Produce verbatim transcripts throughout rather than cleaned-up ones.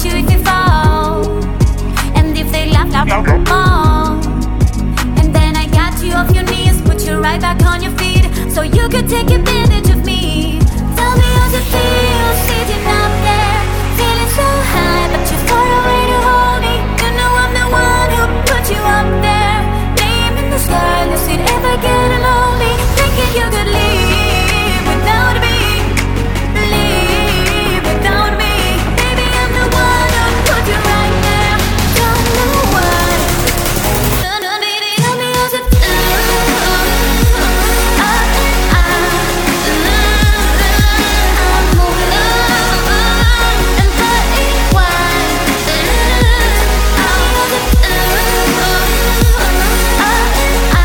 you if you fall. And if they laugh, laugh, laugh more. And then I got you off your knees, put you right back on your feet, so you could take advantage of me. Tell me how's it feel sitting up there, feeling so high, but you're far away to hold me. You know I'm the one who put you up there, name in the sky. Does it ever get lonely, thinking you could leave without me? Leave without me. Baby, I'm the one who put you right there. Don't know why. No, no, baby, tell me how's it feel. I, I, I'm moving on and playing wide. How's it feel? I, I,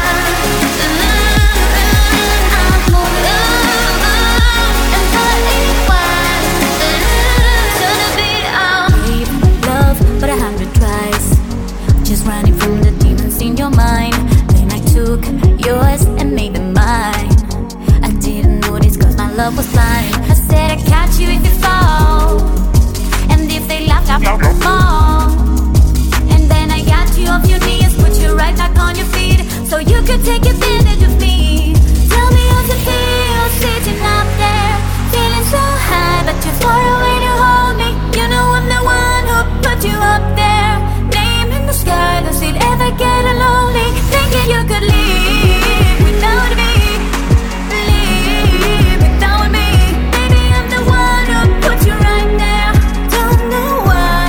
I'm moving on and playing wide. Should've been out. Gave love but a hundred tries, just running from the demons in your mind. Then I took yours and made them mine. I didn't notice cause my love was blind. I said I'd catch you if you fall, and if they laugh, laugh, laugh more. And then I got you off your knees, put you right back on your feet, so you could take advantage of me. Tell me how's it feel sitting up there, feeling so high, but you're far away to hold me. You know I'm the one who put you up there, name in the sky. Does it ever get lonely, thinking you could leave without me? Leave without me. Baby, I'm the one who put you right there. Don't know why.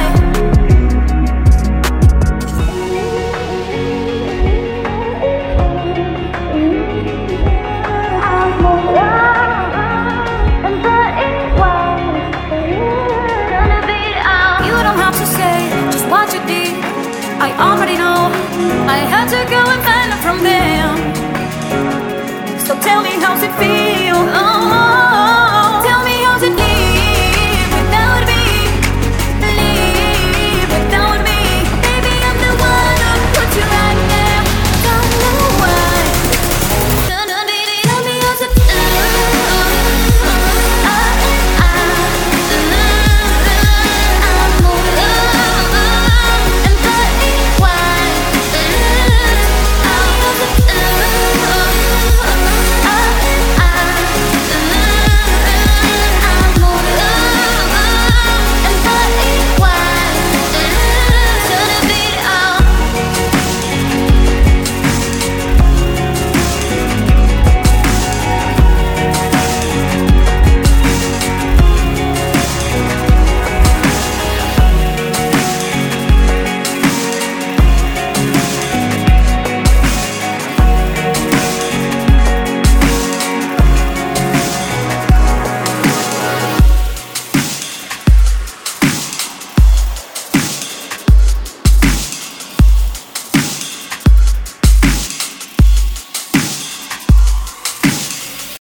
You don't have to say just what you did, I already know. I had to go and find it from them. So tell me how's it feel? Oh.